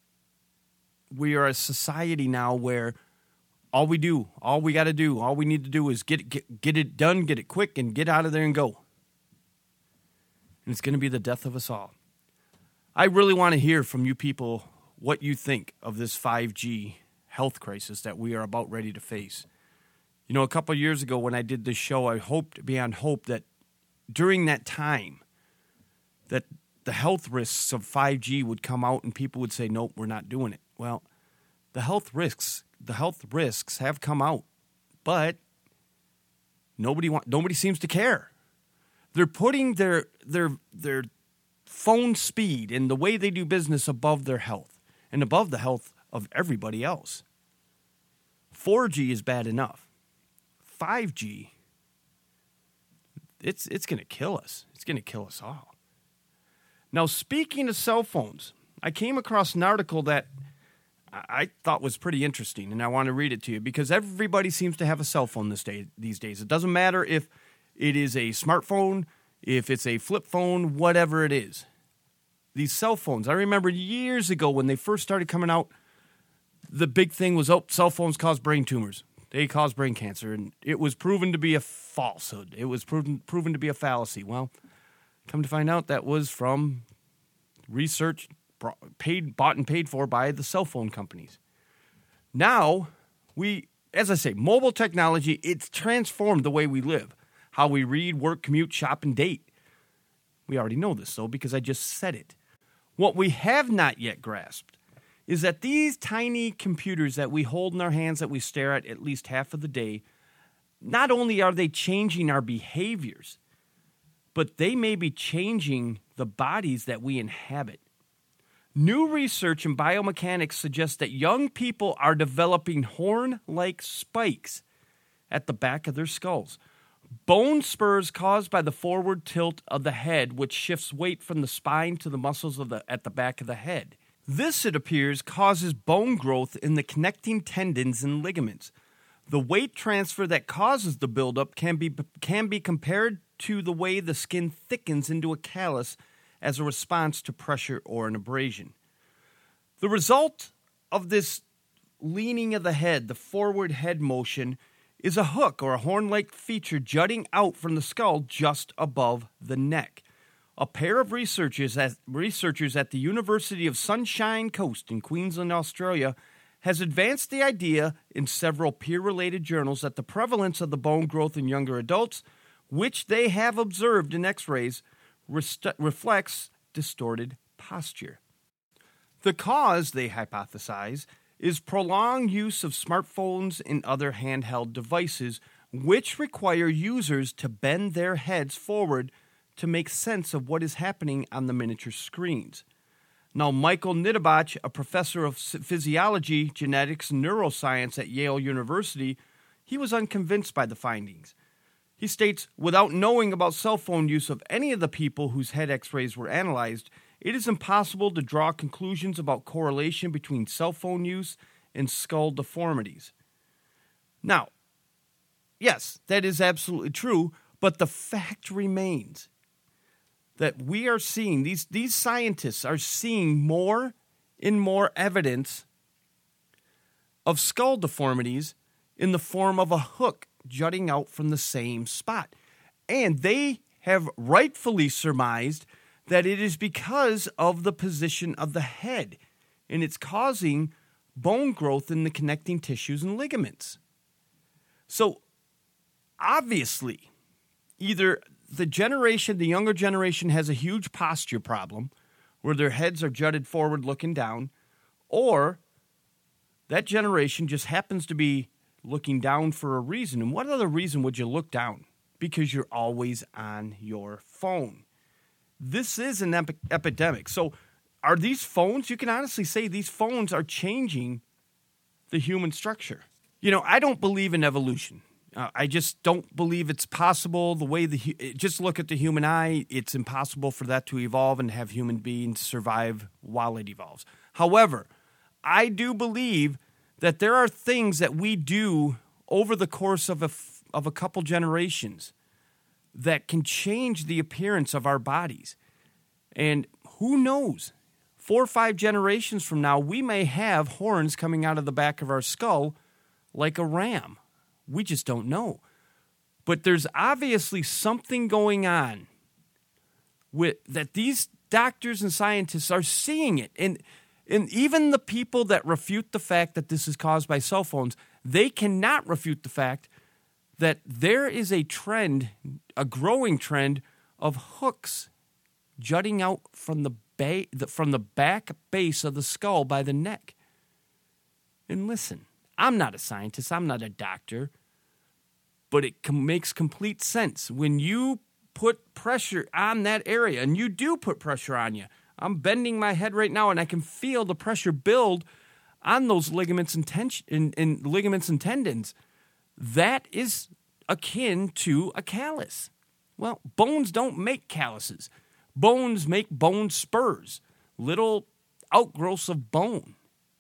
We are a society now where all we do, all we got to do, all we need to do is get it, get, get it done, get it quick, and get out of there and go. And it's going to be the death of us all. I really want to hear from you people what you think of this five G health crisis that we are about ready to face. You know, a couple of years ago when I did this show, I hoped beyond hope that during that time that the health risks of five G would come out and people would say, nope, we're not doing it. Well, the health risks, the health risks have come out, but nobody want, nobody seems to care. They're putting their their their phone speed and the way they do business above their health and above the health of everybody else. four G is bad enough. five G, it's it's going to kill us. It's going to kill us all. Now, speaking of cell phones, I came across an article that I thought was pretty interesting, and I want to read it to you because everybody seems to have a cell phone this day, these days. It doesn't matter if it is a smartphone, if it's a flip phone, whatever it is. These cell phones, I remember years ago when they first started coming out, the big thing was, oh, cell phones cause brain tumors. They cause brain cancer, and it was proven to be a falsehood. It was proven proven to be a fallacy. Well, come to find out, that was from research paid, bought and paid for by the cell phone companies. Now, We, as I say, mobile technology, it's transformed the way we live, how we read, work, commute, shop, and date. We already know this, though, because I just said it. What we have not yet grasped is that these tiny computers that we hold in our hands, that we stare at at least half of the day, not only are they changing our behaviors, but they may be changing the bodies that we inhabit. New research in biomechanics suggests that young people are developing horn-like spikes at the back of their skulls. Bone spurs caused by the forward tilt of the head, which shifts weight from the spine to the muscles of the at the back of the head. This, it appears, causes bone growth in the connecting tendons and ligaments. The weight transfer that causes the buildup can be can be compared to the way the skin thickens into a callus as a response to pressure or an abrasion. The result of this leaning of the head, the forward head motion, is a hook or a horn-like feature jutting out from the skull just above the neck. A pair of researchers at, researchers at the University of Sunshine Coast in Queensland, Australia, has advanced the idea in several peer-related journals that the prevalence of the bone growth in younger adults, which they have observed in x-rays, rest- reflects distorted posture. The cause, they hypothesize, is prolonged use of smartphones and other handheld devices, which require users to bend their heads forward to make sense of what is happening on the miniature screens. Now, Michael Niederbach, a professor of physiology, genetics, and neuroscience at Yale University, he was unconvinced by the findings. He states, without knowing about cell phone use of any of the people whose head x-rays were analyzed, it is impossible to draw conclusions about correlation between cell phone use and skull deformities. Now, yes, that is absolutely true, but the fact remains that we are seeing, these, these scientists are seeing more and more evidence of skull deformities in the form of a hook jutting out from the same spot. And they have rightfully surmised that it is because of the position of the head, and it's causing bone growth in the connecting tissues and ligaments. So, obviously, either the generation, the younger generation, has a huge posture problem where their heads are jutted forward looking down, or that generation just happens to be looking down for a reason. And what other reason would you look down? Because you're always on your phone. This is an epi- epidemic. So are these phones, you can honestly say these phones are changing the human structure. You know, I don't believe in evolution. Uh, I just don't believe it's possible the way the, just look at the human eye. It's impossible for that to evolve and have human beings survive while it evolves. However, I do believe that there are things that we do over the course of a, of a couple generations that can change the appearance of our bodies. And who knows, four or five generations from now, we may have horns coming out of the back of our skull like a ram. We just don't know. But there's obviously something going on with that these doctors and scientists are seeing it. And, and even the people that refute the fact that this is caused by cell phones, they cannot refute the fact that there is a trend, a growing trend of hooks jutting out from the, ba- from the back base of the skull by the neck. And listen, I'm not a scientist, I'm not a doctor, but it com- makes complete sense. When you put pressure on that area, and you do put pressure on you, I'm bending my head right now, and I can feel the pressure build on those ligaments and, ten- and, and ligaments and tendons. That is akin to a callus. Well, bones don't make calluses. Bones make bone spurs, little outgrowths of bone.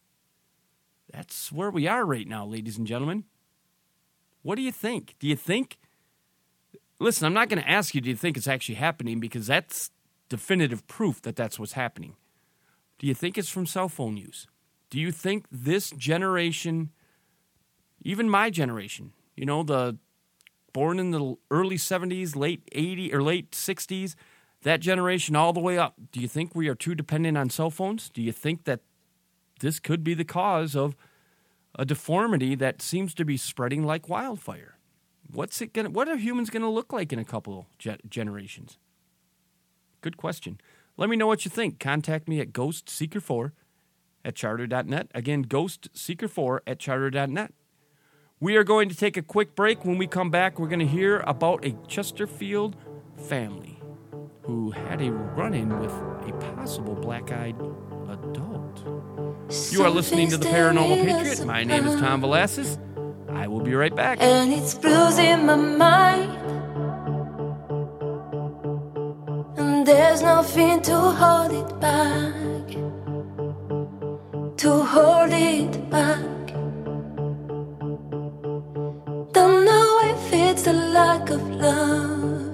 That's where we are right now, ladies and gentlemen. What do you think? Do you think? Listen, I'm not going to ask you, do you think it's actually happening? Because that's definitive proof that that's what's happening. Do you think it's from cell phone use? Do you think this generation, even my generation, you know, the born in the early seventies, late eighties, or late sixties, that generation all the way up, do you think we are too dependent on cell phones? Do you think that this could be the cause of a deformity that seems to be spreading like wildfire. What's it gonna? What are humans going to look like in a couple ge- generations? Good question. Let me know what you think. Contact me at ghost seeker four at charter dot net. Again, ghost seeker four at charter dot net. We are going to take a quick break. When we come back, we're going to hear about a Chesterfield family who had a run-in with a possible black-eyed adult. You are listening to The Paranormal Patriot. My name is Tom Velasquez. I will be right back. And it's bruising my mind, and there's nothing to hold it back, to hold it back. Don't know if it's the lack of love,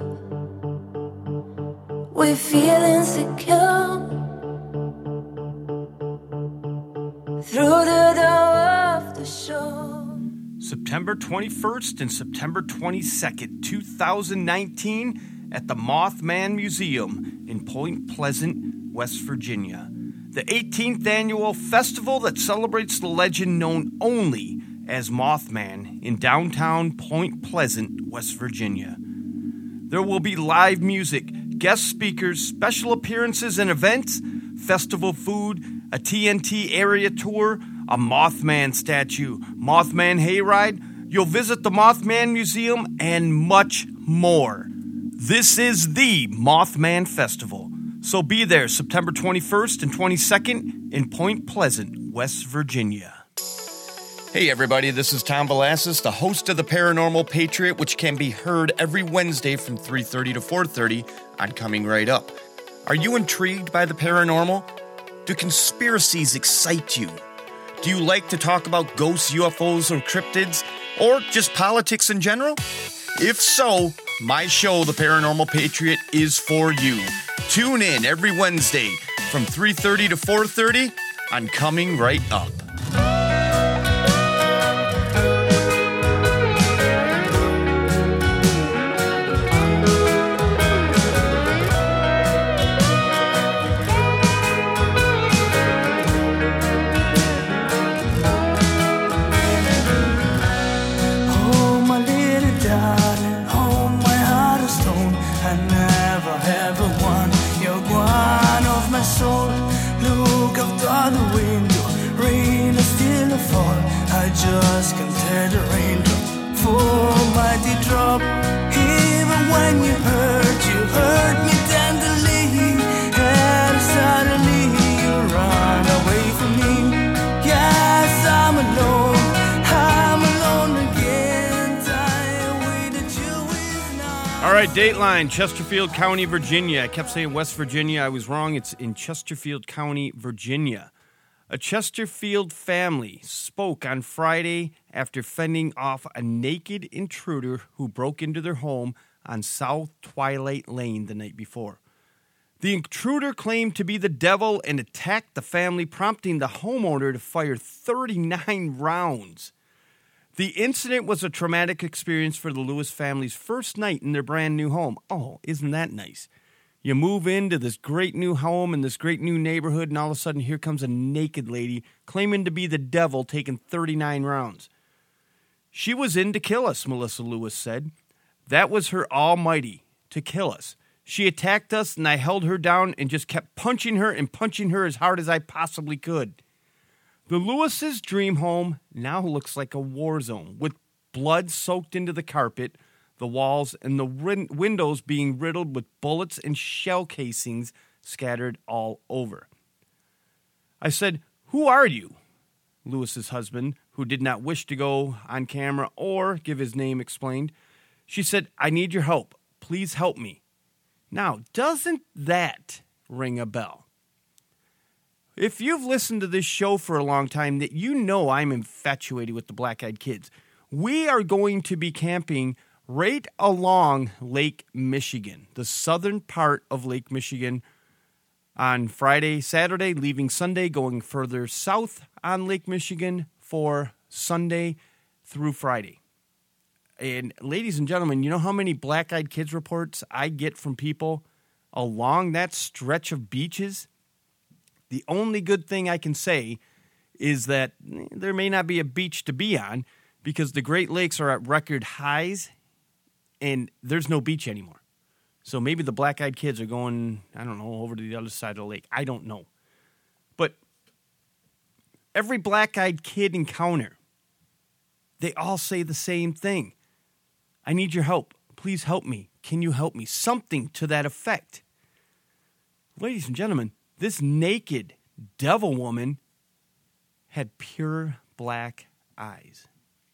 we feel insecure. Through the door of the show. September twenty-first and September twenty-second, two thousand nineteen, at the Mothman Museum in Point Pleasant, West Virginia. The eighteenth annual festival that celebrates the legend known only as Mothman in downtown Point Pleasant, West Virginia. There will be live music, guest speakers, special appearances and events, festival food, a T N T area tour, a Mothman statue, Mothman hayride. You'll visit the Mothman Museum and much more. This is the Mothman Festival. So be there September twenty-first and twenty-second in Point Pleasant, West Virginia. Hey everybody, this is Tom Velasquez, the host of The Paranormal Patriot, which can be heard every Wednesday from three thirty to four thirty on Coming Right Up. Are you intrigued by the paranormal? Do conspiracies excite you? Do you like to talk about ghosts, U F Os, or cryptids? Or just politics in general? If so, my show, The Paranormal Patriot, is for you. Tune in every Wednesday from three thirty to four thirty on Coming Right Up. Just can't tell the raindrop fall, mighty drop. Even when you hurt, you hurt me tenderly, and suddenly you run away from me. Yes, I'm alone, I'm alone again. Tired way that you is not. All right, Dateline, Chesterfield County, Virginia. I kept saying West Virginia. I was wrong. It's in Chesterfield County, Virginia. A Chesterfield family spoke on Friday after fending off a naked intruder who broke into their home on South Twilight Lane the night before. The intruder claimed to be the devil and attacked the family, prompting the homeowner to fire thirty-nine rounds. The incident was a traumatic experience for the Lewis family's first night in their brand new home. Oh, isn't that nice? You move into this great new home in this great new neighborhood, and all of a sudden here comes a naked lady claiming to be the devil, taking thirty-nine rounds. She was in to kill us, Melissa Lewis said. That was her almighty, to kill us. She attacked us, and I held her down and just kept punching her and punching her as hard as I possibly could. The Lewis's dream home now looks like a war zone, with blood soaked into the carpet, the walls, and the win- windows being riddled with bullets and shell casings scattered all over. I said, "Who are you?" Lewis's husband, who did not wish to go on camera or give his name, explained. She said, "I need your help. Please help me." Now, doesn't that ring a bell? If you've listened to this show for a long time, that you know I'm infatuated with the Black Eyed Kids. We are going to be camping right along Lake Michigan, the southern part of Lake Michigan, on Friday, Saturday, leaving Sunday, going further south on Lake Michigan for Sunday through Friday. And ladies and gentlemen, you know how many Black Eyed Kids reports I get from people along that stretch of beaches? The only good thing I can say is that there may not be a beach to be on because the Great Lakes are at record highs and there's no beach anymore. So maybe the black-eyed kids are going, I don't know, over to the other side of the lake. I don't know. But every black-eyed kid encounter, they all say the same thing. I need your help. Please help me. Can you help me? Something to that effect. Ladies and gentlemen, this naked devil woman had pure black eyes.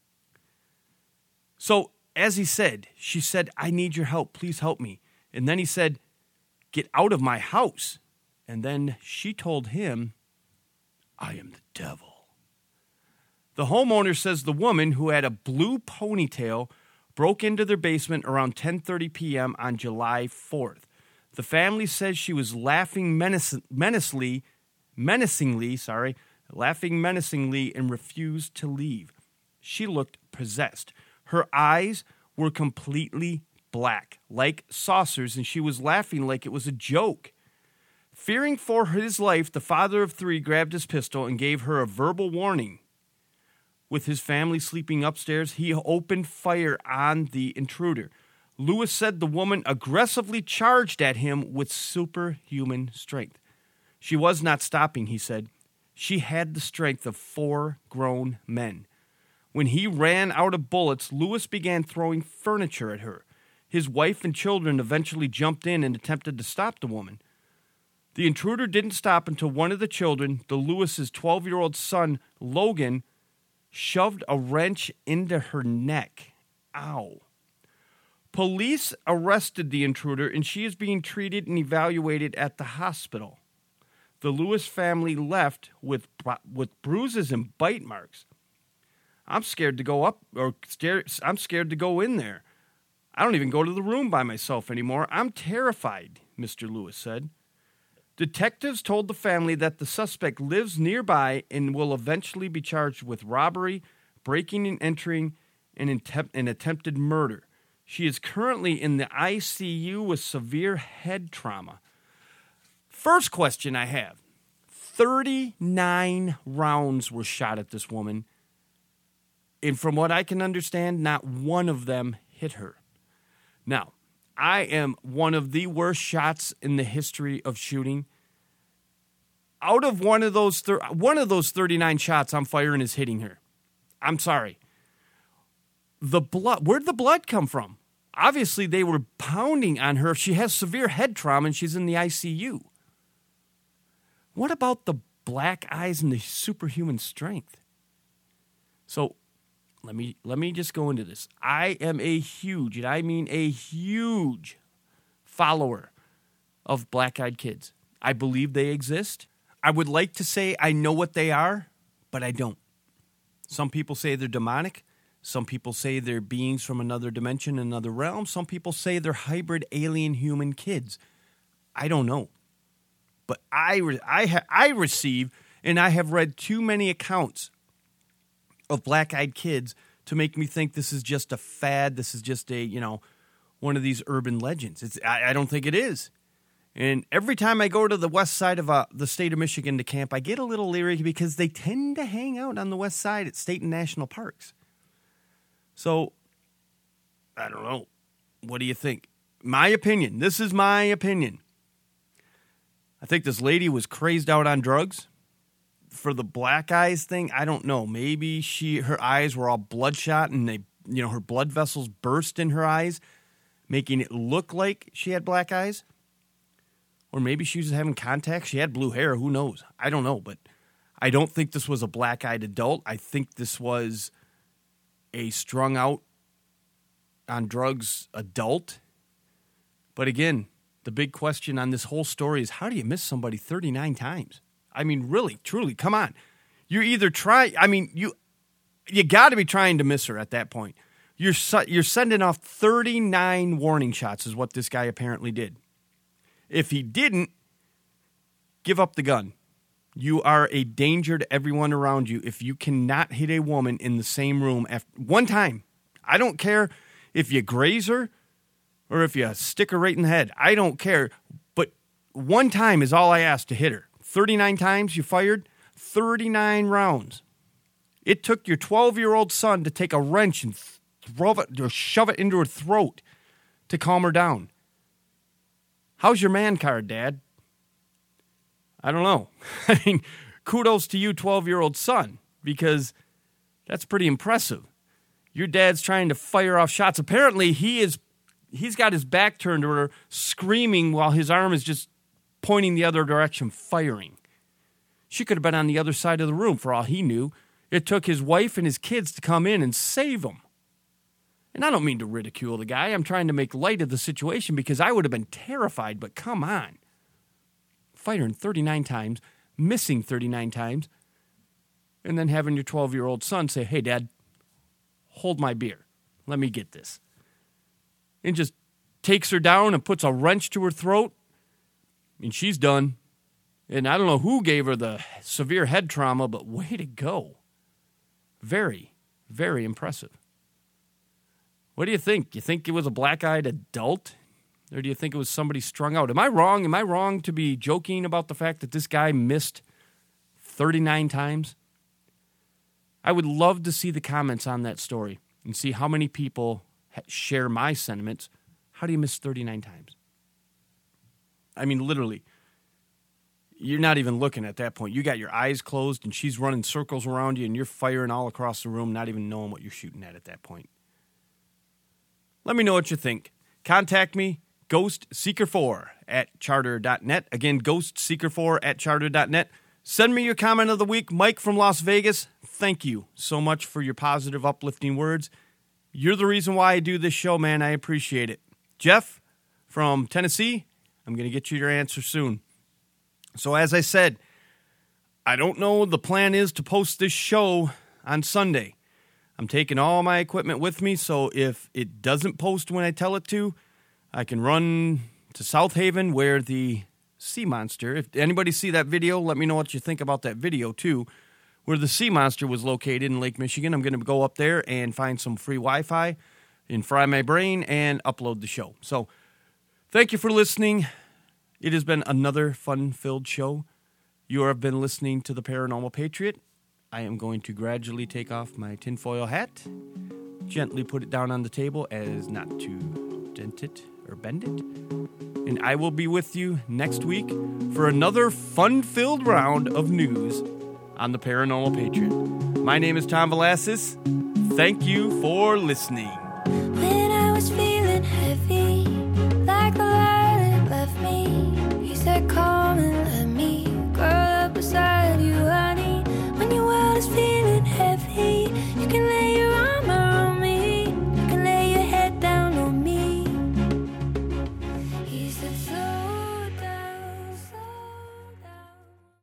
So, as he said, she said, I need your help. Please help me. And then he said, get out of my house. And then she told him, I am the devil. The homeowner says the woman, who had a blue ponytail, broke into their basement around ten thirty p.m. on July fourth. The family says she was laughing menace- menacingly, menacingly, sorry, laughing menacingly and refused to leave. She looked possessed. Her eyes were completely black, like saucers, and she was laughing like it was a joke. Fearing for his life, the father of three grabbed his pistol and gave her a verbal warning. With his family sleeping upstairs, he opened fire on the intruder. Lewis said the woman aggressively charged at him with superhuman strength. She was not stopping, he said. She had the strength of four grown men. When he ran out of bullets, Lewis began throwing furniture at her. His wife and children eventually jumped in and attempted to stop the woman. The intruder didn't stop until one of the children, the Lewis's twelve-year-old son, Logan, shoved a wrench into her neck. Ow. Police arrested the intruder, and she is being treated and evaluated at the hospital. The Lewis family left with with bruises and bite marks. I'm scared to go up, or scared, I'm scared to go in there. I don't even go to the room by myself anymore. I'm terrified, Mister Lewis said. Detectives told the family that the suspect lives nearby and will eventually be charged with robbery, breaking and entering, and attempt, an attempted murder. She is currently in the I C U with severe head trauma. First question I have. thirty-nine rounds were shot at this woman. And from what I can understand, not one of them hit her. Now, I am one of the worst shots in the history of shooting. Out of one of those thir- one of those thirty-nine shots I'm firing is hitting her. I'm sorry. The blood, where'd the blood come from? Obviously, they were pounding on her. She has severe head trauma and she's in the I C U. What about the black eyes and the superhuman strength? So, let me let me just go into this. I am a huge, and I mean a huge, follower of black-eyed kids. I believe they exist. I would like to say I know what they are, but I don't. Some people say they're demonic. Some people say they're beings from another dimension, another realm. Some people say they're hybrid alien human kids. I don't know. But I, I, ha, I receive, and I have read too many accounts of black-eyed kids to make me think this is just a fad. This is just a, you know, one of these urban legends. It's, I, I don't think it is. And every time I go to the west side of uh, the state of Michigan to camp, I get a little leery because they tend to hang out on the west side at state and national parks. So, I don't know. What do you think? My opinion. This is my opinion. I think this lady was crazed out on drugs. For the black eyes thing, I don't know. Maybe she, her eyes were all bloodshot and they, you know, her blood vessels burst in her eyes, making it look like she had black eyes. Or maybe she was having contacts. She had blue hair. Who knows? I don't know. But I don't think this was a black-eyed adult. I think this was a strung out on drugs adult. But again, the big question on this whole story is, how do you miss somebody thirty-nine times? I mean, really, truly, come on. You're either trying, I mean, you you got to be trying to miss her at that point. You're su- you're sending off thirty-nine warning shots is what this guy apparently did. If he didn't, give up the gun. You are a danger to everyone around you if you cannot hit a woman in the same room after one time. I don't care if you graze her or if you stick her right in the head. I don't care. But one time is all I ask to hit her. thirty-nine times you fired, thirty-nine rounds. It took your twelve-year-old son to take a wrench and throw it or shove it into her throat to calm her down. How's your man card, Dad? I don't know. I mean, kudos to you, twelve-year-old son, because that's pretty impressive. Your dad's trying to fire off shots. Apparently, he is, he's got his back turned to her, screaming while his arm is just pointing the other direction, firing. She could have been on the other side of the room for all he knew. It took his wife and his kids to come in and save him. And I don't mean to ridicule the guy. I'm trying to make light of the situation because I would have been terrified, but come on. Firing thirty-nine times, missing thirty-nine times, and then having your twelve-year-old son say, hey, Dad, hold my beer. Let me get this. And just takes her down and puts a wrench to her throat, and she's done. And I don't know who gave her the severe head trauma, but way to go. Very, very impressive. What do you think? You think it was a black-eyed adult? Or do you think it was somebody strung out? Am I wrong? Am I wrong to be joking about the fact that this guy missed thirty-nine times? I would love to see the comments on that story and see how many people share my sentiments. How do you miss thirty-nine times? I mean, literally. You're not even looking at that point. You got your eyes closed, and she's running circles around you, and you're firing all across the room, not even knowing what you're shooting at at that point. Let me know what you think. Contact me, ghost seeker four at charter dot net. Again, ghost seeker four at charter dot net. Send me your comment of the week. Mike from Las Vegas, thank you so much for your positive, uplifting words. You're the reason why I do this show, man. I appreciate it. Jeff from Tennessee, I'm going to get you your answer soon. So as I said, I don't know the plan is to post this show on Sunday. I'm taking all my equipment with me, so if it doesn't post when I tell it to, I can run to South Haven where the sea monster, if anybody see that video, let me know what you think about that video too, where the sea monster was located in Lake Michigan. I'm going to go up there and find some free Wi-Fi and fry my brain and upload the show. So thank you for listening. It has been another fun-filled show. You have been listening to The Paranormal Patriot. I am going to gradually take off my tinfoil hat, gently put it down on the table as not to dent it or bend it. And I will be with you next week for another fun-filled round of news on The Paranormal Patriot. My name is Tom Velasquez. Thank you for listening.